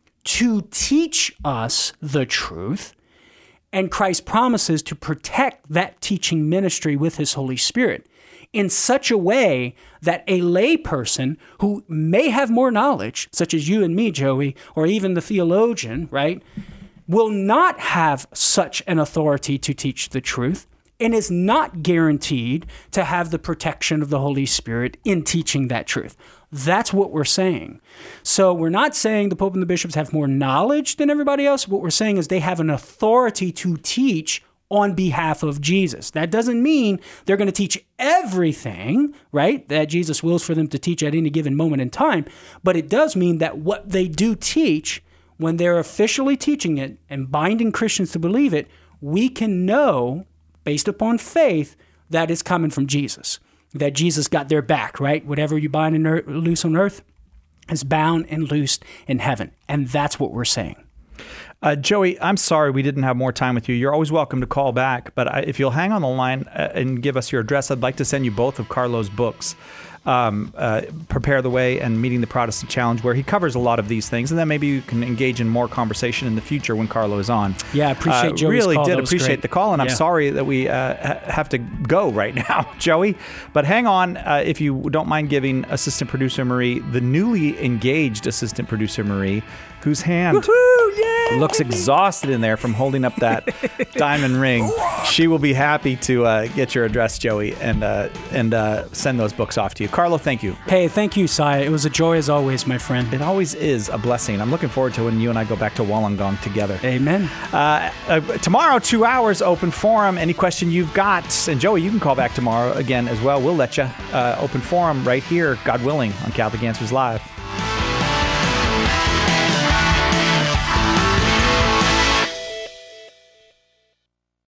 Speaker 2: to teach us the truth, and Christ promises to protect that teaching ministry with his Holy Spirit in such a way that a lay person who may have more knowledge, such as you and me, Joey, or even the theologian, right, will not have such an authority to teach the truth and is not guaranteed to have the protection of the Holy Spirit in teaching that truth. That's what we're saying. So we're not saying the Pope and the bishops have more knowledge than everybody else. What we're saying is they have an authority to teach on behalf of Jesus. That doesn't mean they're going to teach everything, right, that Jesus wills for them to teach at any given moment in time. But it does mean that what they do teach, when they're officially teaching it and binding Christians to believe it, we can know, based upon faith, that it's coming from Jesus. That Jesus got their back, right? Whatever you bind and loose on earth is bound and loosed in heaven. And that's what we're saying.
Speaker 1: Joey, I'm sorry we didn't have more time with you. You're always welcome to call back, but if you'll hang on the line and give us your address, I'd like to send you both of Carlo's books, Prepare the Way and Meeting the Protestant Challenge, where he covers a lot of these things, and then maybe you can engage in more conversation in the future when Carlo is on.
Speaker 2: Yeah, I appreciate Joey's
Speaker 1: really
Speaker 2: call.
Speaker 1: Did appreciate the call, and I'm sorry that we have to go right now, Joey. But hang on, if you don't mind giving assistant producer Marie, the newly engaged assistant producer Marie, whose hand looks exhausted in there from holding up that diamond ring. She will be happy to get your address, Joey, and send those books off to you. Carlo, thank you.
Speaker 2: Hey, thank you, Sai. It was a joy as always, my friend.
Speaker 1: It always is a blessing. I'm looking forward to when you and I go back to Wollongong together.
Speaker 2: Amen.
Speaker 1: Tomorrow, 2 hours, open forum. Any question you've got, and Joey, you can call back tomorrow again as well. We'll let you. Open forum right here, God willing, on Catholic Answers Live.